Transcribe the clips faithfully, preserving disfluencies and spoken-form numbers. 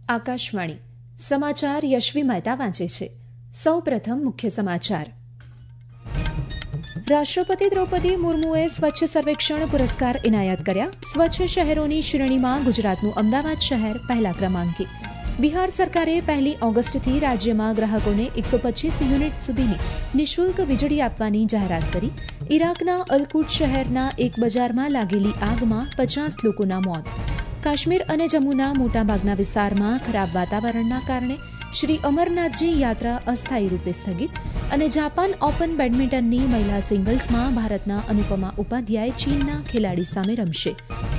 આકાશવાણી સમાચાર યશવી મહેતા વાંચે છે. સૌ પ્રથમ મુખ્ય સમાચાર. રાષ્ટ્રપતિ દ્રૌપદી મુર્મુએ સ્વચ્છ સર્વેક્ષણ પુરસ્કાર એનાયત કર્યા. સ્વચ્છ શહેરોની શ્રેણીમાં ગુજરાતનું અમદાવાદ શહેર પહેલા ક્રમાંકે. બિહાર સરકારે પહેલી ઓગસ્ટથી રાજ્યમાં ગ્રાહકોને એકસો પચીસ યુનિટ સુધીની નિઃશુલ્ક વીજળી આપવાની જાહેરાત કરી. ઇરાકના અલકુટ શહેરના એક બજારમાં લાગેલી આગમાં પચાસ લોકોના મોત. કાશ્મીર અને જમ્મુના મોટાભાગના વિસ્તારમાં ખરાબ વાતાવરણના કારણે શ્રી અમરનાથજી યાત્રા અસ્થાયી રૂપે સ્થગિત. અને જાપાન ઓપન બેડમિન્ટનની મહિલા સિંગલ્સમાં ભારતના અનુપમા ઉપાધ્યાય ચીનના ખેલાડી સામે રમશે.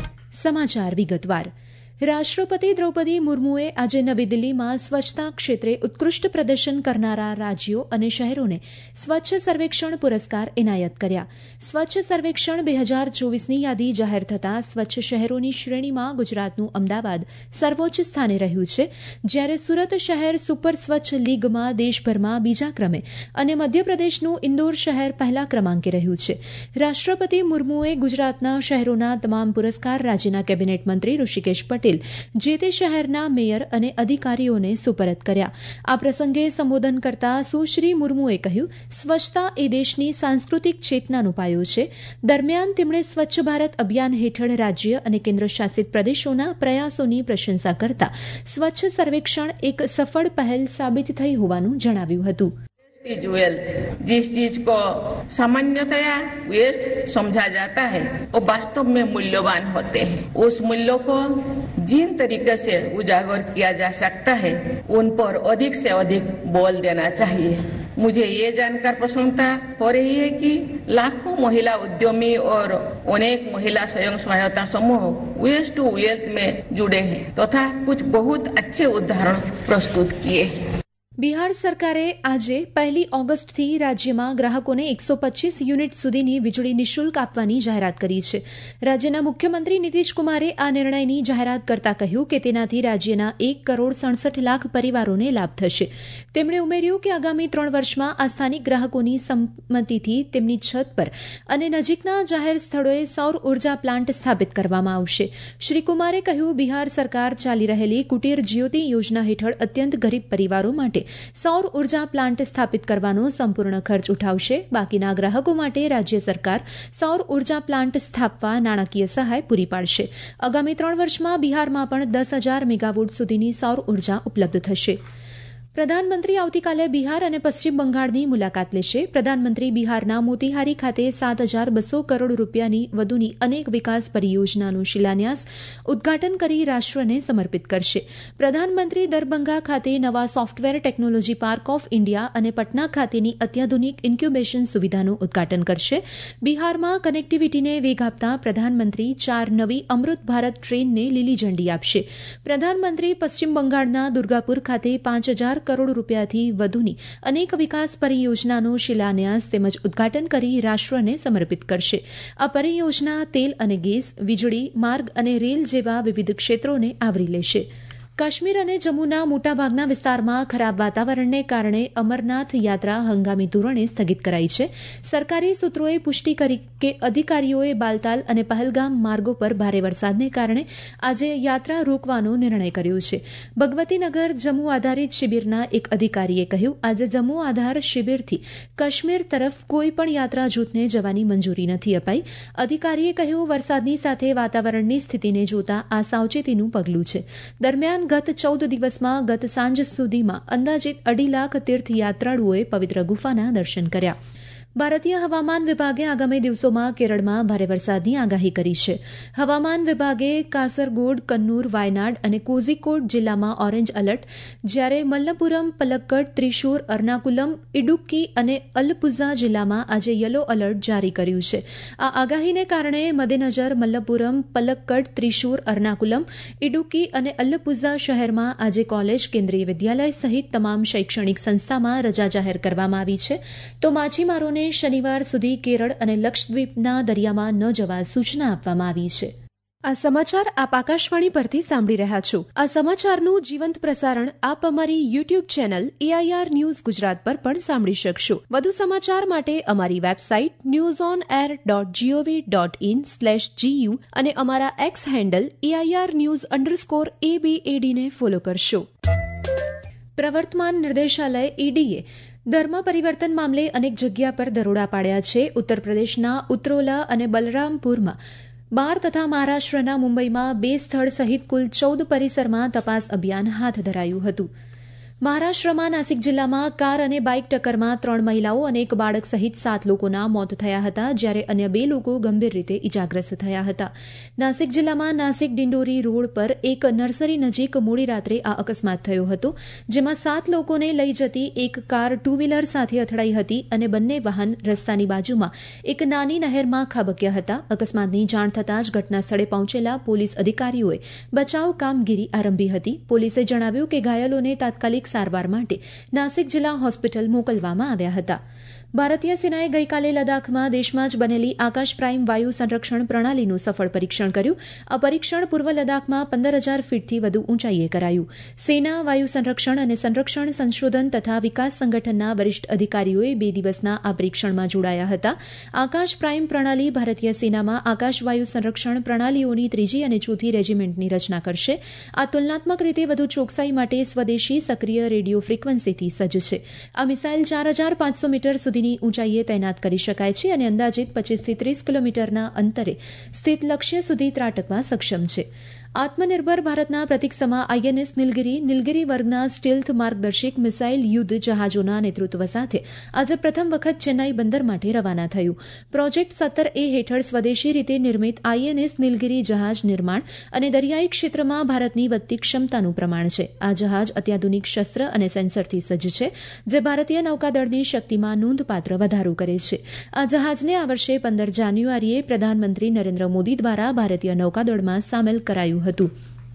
સમાચાર વિગતવાર. રાષ્ટ્રપતિ દ્રૌપદી મુર્મુએ આજે નવી દિલ્હીમાં સ્વચ્છતા ક્ષેત્રે ઉત્કૃષ્ટ પ્રદર્શન કરનારા રાજ્યો અને શહેરોને સ્વચ્છ સર્વેક્ષણ પુરસ્કાર એનાયત કર્યા. સ્વચ્છ સર્વેક્ષણ બે હજાર ચોવીસની યાદી જાહેર થતાં સ્વચ્છ શહેરોની શ્રેણીમાં ગુજરાતનું અમદાવાદ સર્વોચ્ચ સ્થાને રહ્યું છે, જ્યારે સુરત શહેર સુપર સ્વચ્છ લીગમાં દેશભરમાં બીજા ક્રમે અને મધ્યપ્રદેશનું ઇન્દોર શહેર પહેલા ક્રમાંકે રહ્યું છે. રાષ્ટ્રપતિ મુર્મુએ ગુજરાતના શહેરોના તમામ પુરસ્કાર રાજ્યના કેબિનેટ મંત્રી ઋષિકેશ પટેલ જે તે શહેરના મેયર અને અધિકારીઓને સુપરત કર્યા. આ પ્રસંગે સંબોધન કરતા સુશ્રી મુર્મુએ કહ્યું, સ્વચ્છતા એ દેશની સાંસ્કૃતિક ચેતનાનો પાયો છે. દરમિયાન તેમણે સ્વચ્છ ભારત અભિયાન હેઠળ રાજ્ય અને કેન્દ્ર શાસિત પ્રદેશોના પ્રયાસોની પ્રશંસા કરતા સ્વચ્છ સર્વેક્ષણ એક સફળ પહેલ સાબિત થઈ હોવાનું જણાવ્યું હતું. Is wealth. जिस चीज को सामान्यतया वेस्ट समझा जाता है वो वास्तव में मूल्यवान होते हैं. उस मूल्यों को जिन तरीके से उजागर किया जा सकता है उन पर अधिक से अधिक बल देना चाहिए. मुझे ये जानकर प्रसन्नता हो रही है कि लाखों महिला उद्यमी और अनेक महिला स्वयं सहायता समूह वेस्ट टू वेल्थ में जुड़े हैं तथा कुछ बहुत अच्छे उदाहरण प्रस्तुत किए हैं. બિહાર સરકારે આજે પહેલી ઓગસ્ટથી રાજ્યમાં ગ્રાહકોને એકસો પચીસ યુનિટ સુધીની વીજળી નિઃશુલ્ક આપવાની જાહેરાત કરી છે. રાજ્યના મુખ્યમંત્રી નીતિશકુમારે આ નિર્ણયની જાહેરાત કરતા કહ્યું કે તેનાથી રાજ્યના એક કરોડ સડસઠ લાખ પરિવારોને લાભ થશે. તેમણે ઉમેર્યું કે આગામી ત્રણ વર્ષમાં આ સ્થાનિક ગ્રાહકોની સંમતિથી તેમની છત પર અને નજીકના જાહેર સ્થળોએ સૌર ઉર્જા પ્લાન્ટ સ્થાપિત કરવામાં આવશે. શ્રી કુમારે કહ્યું, બિહાર સરકાર ચાલી રહેલી કુટીર જ્યોતિ યોજના હેઠળ અત્યંત ગરીબ પરિવારો માટે સૌર ઉર્જા પ્લાન્ટ સ્થાપિત કરવાનો સંપૂર્ણ ખર્ચ ઉઠાવશે. બાકીના ગ્રાહકો માટે રાજ્ય સરકાર સૌર ઉર્જા પ્લાન્ટ સ્થાપવા નાણાકીય સહાય પૂરી પાડશે. આગામી ત્રણ વર્ષમાં બિહારમાં પણ દસ હજાર મેગાવોટ સુધીની સૌર ઉર્જા ઉપલબ્ધ થશે. પ્રધાનમંત્રી આવતીકાલે બિહાર અને પશ્ચિમ બંગાળની મુલાકાત લેશે. પ્રધાનમંત્રી બિહારના મોતીહારી ખાતે સાત હજાર બસો કરોડ રૂપિયાની વધુની અનેક વિકાસ પરિયોજનાનું શિલાન્યાસ ઉદઘાટન કરી રાષ્ટ્રને સમર્પિત કરશે. પ્રધાનમંત્રી દરભંગા ખાતે નવા software technology park of India અને પટના ખાતેની અત્યાધુનિક ઇન્ક્યુબેશન સુવિધાનું ઉદઘાટન કરશે. બિહારમાં કનેક્ટિવિટીને વેગ આપતા પ્રધાનમંત્રી ચાર નવી અમૃત ભારત ટ્રેનને લીલી ઝંડી આપશે. પ્રધાનમંત્રી પશ્ચિમ બંગાળના દુર્ગાપુર ખાતે પાંચ હજાર કરોડ રૂપિયાથી વધુની અનેક વિકાસ પરિયોજનાનો શિલાન્યાસ તેમજ ઉદઘાટન કરી રાષ્ટ્રને સમર્પિત કરશે. આ પરિયોજના તેલ અને ગેસ, વીજળી, માર્ગ અને રેલ જેવા વિવિધ ક્ષેત્રોને આવરી લેશે. કાશ્મીર અને જમ્મુના મોટાભાગના વિસ્તારમાં ખરાબ વાતાવરણને કારણે અમરનાથ યાત્રા હંગામી ધોરણે સ્થગિત કરાઈ છે. સરકારી સૂત્રોએ પુષ્ટિ કરી કે અધિકારીઓએ બાલતાલ અને પહલગામ માર્ગો પર ભારે વરસાદને કારણે આજે યાત્રા રોકવાનો નિર્ણય કર્યો છે. ભગવતીનગર જમ્મુ આધારિત શિબિરના એક અધિકારીએ કહ્યું, આજે જમ્મુ આધાર શિબિરથી કાશ્મીર તરફ કોઈ પણ યાત્રા જૂથને જવાની મંજૂરી નથી અપાઈ. અધિકારીએ કહ્યું, વરસાદની સાથે વાતાવરણની સ્થિતિને જોતા આ સાવચેતીનું પગલું છે. દરમિયાન ગત ચૌદ દિવસમાં ગત સાંજ સુધીમાં અંદાજિત અઢી લાખ તીર્થયાત્રાળુઓએ પવિત્ર ગુફાના દર્શન કર્યા. ભારતીય હવામાન વિભાગે આગામી દિવસોમાં કેરળમાં ભારે વરસાદની આગાહી કરી છે. હવામાન વિભાગે કાસરગોડ, કન્નૂર, વાયનાડ અને કોઝિકોડ જિલ્લામાં ઓરેન્જ એલર્ટ, જ્યારે મલ્લપુરમ, પલક્કડ, ત્રિશુર, અર્નાકુલમ, ઇડુક્કી અને અલપુઝા જિલ્લામાં આજે યલો એલર્ટ જારી કર્યું છે. આ આગાહીને કારણે મધ્યનજર મલ્લપુરમ, પલક્કડ, ત્રિશુર, અર્નાકુલમ, ઇડુક્કી અને અલપુઝા શહેરમાં આજે કોલેજ, કેન્દ્રીય વિદ્યાલય સહિત તમામ શૈક્ષણિક સંસ્થામાં રજા જાહેર કરવામાં આવી છે. તો માછીમારોને શનિવાર સુધી કેરળ અને લક્ષદ્વીપના દરિયામાં ન જવા સૂચના આપવામાં આવી છે. આ સમાચાર આપ આકાશવાણી પરથી સાંભળી રહ્યા છો. આ સમાચારનું જીવંત પ્રસારણ આપ અમારી YouTube channel AIR news Gujarat પર પણ સાંભળી શકશો. વધુ સમાચાર માટે અમારી website news on air dot gov dot in slash GU અને અમારા X handle AIR news underscore એબીએડીને ફોલો કરશો. પ્રવર્તમાન નિર્દેશાલય ઈડીએ ધર્મ પરિવર્તન મામલે અનેક જગ્યા પર દરોડા પાડ્યા છે. ઉત્તર પ્રદેશના ઉત્તરોલા અને બલરામપુરમાં બાર તથા મહારાષ્ટ્રના મુંબઈમાં બે સ્થળ સહિત કુલ ચૌદ પરિસરમાં તપાસ અભિયાન હાથ ધરાયું હતું. મહારાષ્ટ્રમાં નાસિક જિલ્લામાં કાર અને બાઇક ટક્કરમાં ત્રણ મહિલાઓ અને એક બાળક સહિત સાત લોકોના મોત થયા હતા, જ્યારે અન્ય બે લોકો ગંભીર રીતે ઇજાગ્રસ્ત થયા હતા. નાસિક જિલ્લામાં નાસિક ડિંડોરી રોડ પર એક નર્સરી નજીક મોડી રાત્રે આ અકસ્માત થયો હતો, જેમાં સાત લોકોને લઈ જતી એક કાર ટુ વ્હીલર સાથે અથડાઈ હતી અને બંને વાહન રસ્તાની બાજુમાં એક નાની નહેરમાં ખાબક્યા હતા. અકસ્માતની જાણ થતાં જ ઘટના સ્થળે પહોંચેલા પોલીસ અધિકારીઓએ બચાવ કામગીરી આરંભી હતી. પોલીસે જણાવ્યું કે ઘાયલોને તાત્કાલિક સારવાર માટે નાસિક જિલ્લા હોસ્પિટલ મોકલવામાં આવ્યા હતા. ભારતીય સેનાએ ગઈકાલે લદ્દાખમાં દેશમાં જ બનેલી આકાશ પ્રાઇમ વાયુ સંરક્ષણ પ્રણાલીનું સફળ પરીક્ષણ કર્યું. આ પરીક્ષણ પૂર્વ લદ્દાખમાં પંદર હજાર ફીટથી વધુ ઊંચાઈએ કરાયું. સેના, વાયુ સંરક્ષણ અને સંરક્ષણ સંશોધન તથા વિકાસ સંગઠનના વરિષ્ઠ અધિકારીઓએ બે દિવસના આ પરીક્ષણમાં જોડાયા હતા. આકાશ પ્રાઇમ પ્રણાલી ભારતીય સેનામાં આકાશ વાયુ સંરક્ષણ પ્રણાલીઓની ત્રીજી અને ચોથી રેજીમેન્ટની રચના કરશે. આ તુલનાત્મક રીતે વધુ ચોકસાઈ માટે સ્વદેશી સક્રિય રેડિયો ફ્રીક્વન્સીથી સજ્જ છે. આ મિસાઇલ ચાર હજાર પાંચસો મીટર સુધી ઊંચાઈએ તૈનાત કરી શકાય છે અને અંદાજિત પચીસથી ત્રીસ કિલોમીટરના અંતરે સ્થિત લક્ષ્ય સુધી ત્રાટકવા સક્ષમ છે. આત્મનિર્ભર ભારતના પ્રતિકસમા આઈએનએસ નીલગિરી નીલગિરી વર્ગના સ્ટીલ્થ માર્ગદર્શિત મિસાઇલ યુદ્ધ જહાજોના નેતૃત્વ સાથે આજે પ્રથમ વખત ચેન્નાઈ બંદર માટે રવાના થયું. પ્રોજેક્ટ સત્તર એ હેઠળ સ્વદેશી રીતે નિર્મિત આઈએનએસ નીલગિરી જહાજ નિર્માણ અને દરિયાઈ ક્ષેત્રમાં ભારતની વધતી ક્ષમતાનું પ્રમાણ છે. આ જહાજ અત્યાધુનિક શસ્ત્ર અને સેન્સરથી સજ્જ છે, જે ભારતીય નૌકાદળની શક્તિમાં નોંધપાત્ર વધારો કરે છે. આ જહાજને આ વર્ષે પંદર જાન્યુઆરીએ પ્રધાનમંત્રી નરેન્દ્ર મોદી દ્વારા ભારતીય નૌકાદળમાં સામેલ કરાયું હતું.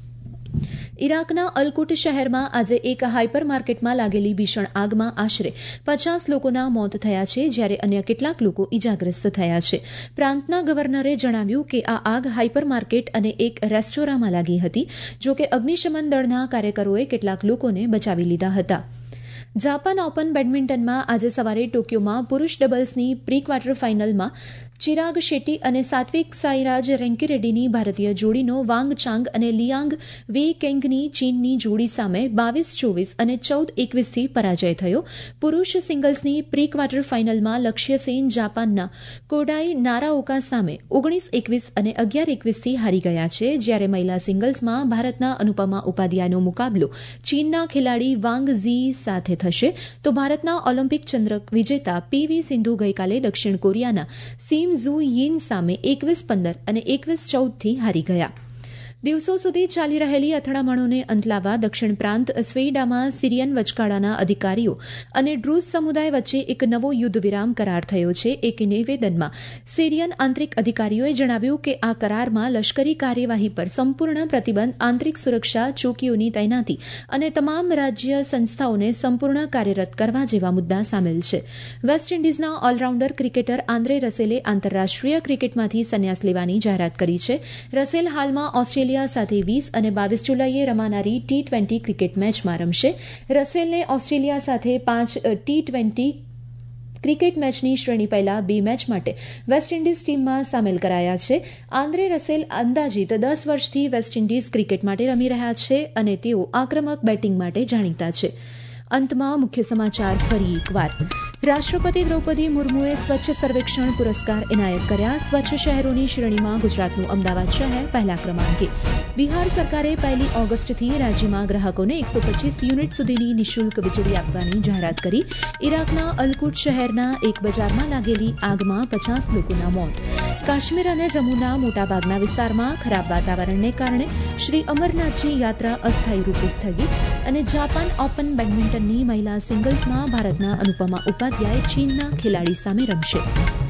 ઇરાકના અલકુટ શહેરમાં આજે એક હાઇપર માર્કેટમાં લાગેલી ભીષણ આગમાં આશરે પચાસ લોકોના મોત થયા છે, જ્યારે અન્ય કેટલાક લોકો ઇજાગ્રસ્ત થયા છે. પ્રાંતના ગવર્નરે જણાવ્યું કે આ આગ હાઇપર માર્કેટ અને એક રેસ્ટોરાંમાં લાગી હતી. જો કે અગ્નિશમન દળના કાર્યકરોએ કેટલાક લોકોને બચાવી લીધા હતા. જાપાન ઓપન બેડમિન્ટનમાં આજે સવારે ટોક્યોમાં પુરુષ ડબલ્સની પ્રી ક્વાર્ટર ફાઇનલમાં ચિરાગ શેટ્ટી અને સાત્વિક સાઈરાજ રેન્કીરેડ્ડીની ભારતીય જોડીનો વાંગ ચાંગ અને લિયાંગ વી કેંગની ચીનની જોડી સામે બાવીસ ચોવીસ અને ચૌદ એકવીસથી પરાજય થયો. પુરુષ સિંગલ્સની પ્રી ક્વાર્ટર ફાઇનલમાં લક્ષ્ય સેન જાપાનના કોડાઈ નારાઓકા સામે ઓગણીસ એકવીસ અને અગિયાર એકવીસથી હારી ગયા છે, જ્યારે મહિલા સિંગલ્સમાં ભારતના અનુપમા ઉપાધ્યાયનો મુકાબલો ચીનના ખેલાડી વાંગ ઝી સાથે થશે. તો ભારતના ઓલિમ્પિક ચંદ્રક વિજેતા પીવી સિંધુ ગઈકાલે દક્ષિણ કોરિયાના સીમ ઝુ યીન સામે એકવીસ પંદર અને એકવીસ ચૌદથી હારી ગયા. દિવસો સુધી ચાલી રહેલી અથડામણોને અંત લાવવા દક્ષિણ પ્રાંત સ્વેઇડામાં સિરિયન વચગાળાના અધિકારીઓ અને ડ્રુઝ સમુદાય વચ્ચે એક નવો યુદ્ધ વિરામ કરાર થયો છે. એક નિવેદનમાં સિરિયન આંતરિક અધિકારીઓએ જણાવ્યું કે આ કરારમાં લશ્કરી કાર્યવાહી પર સંપૂર્ણ પ્રતિબંધ, આંતરિક સુરક્ષા ચોકીઓની તૈનાતી અને તમામ રાજ્ય સંસ્થાઓને સંપૂર્ણ કાર્યરત કરવા જેવા મુદ્દા સામેલ છે. વેસ્ટ ઇન્ડિઝના ઓલરાઉન્ડર ક્રિકેટર આંદ્રે રસેલે આંતરરાષ્ટ્રીય ક્રિકેટમાંથી સંન્યાસ લેવાની જાહેરાત કરી છે. રસેલ હાલમાં ઓસ્ટ્રેલિયા સાથે વીસ અને બાવીસ જુલાઈએ રમાનારી ટી ટ્વેન્ટી ક્રિકેટ મેચમાં રમશે. રસેલને ઓસ્ટ્રેલિયા સાથે પાંચ ટી ટ્વેન્ટી ક્રિકેટ મેચની શ્રેણી પહેલા બે મેચ માટે વેસ્ટ ઇન્ડિઝ ટીમમાં સામેલ કરાયા છે. આંદ્રે રસેલ અંદાજિત દસ વર્ષથી વેસ્ટ ઇન્ડિઝ ક્રિકેટ માટે રમી રહ્યા છે અને તેઓ આક્રમક બેટિંગ માટે જાણીતા છે. અંતમાં મુખ્ય સમાચાર ફરી એકવાર. રાષ્ટ્રપતિ દ્રૌપદી મુર્મુએ સ્વચ્છ સર્વેક્ષણ પુરસ્કાર એનાયત કર્યા. સ્વચ્છ શહેરોની શ્રેણીમાં ગુજરાતનું અમદાવાદ શહેર પહેલા ક્રમાંકે. બિહાર સરકારે પહેલી ઓગસ્ટથી રાજ્યમાં ગ્રાહકોને એકસો પચીસ યુનિટ સુધીની નિઃશુલ્ક વીજળી આપવાની જાહેરાત કરી. ઇરાકના અલકુટ શહેરના એક બજારમાં લાગેલી આગમાં પચાસ લોકોના મોત. કાશ્મીર અને જમ્મુના મોટાભાગના વિસ્તારમાં ખરાબ વાતાવરણને કારણે શ્રી અમરનાથજી યાત્રા અસ્થાયી રૂપે સ્થગિત. અને જાપાન ઓપન બેડમિન્ટનની મહિલા સિંગલ્સમાં ભારતના અનુપમા ઉપાધ્યાય ચીનના ખેલાડી સામે રમશે.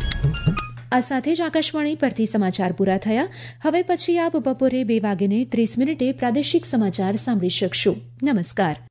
આ સાથે જ આકાશવાણી પરથી સમાચાર પૂરા થયા. હવે પછી આપ બપોરે બે વાગ્યે ત્રીસ મિનિટે પ્રાદેશિક સમાચાર સાંભળી શકશો. નમસ્કાર.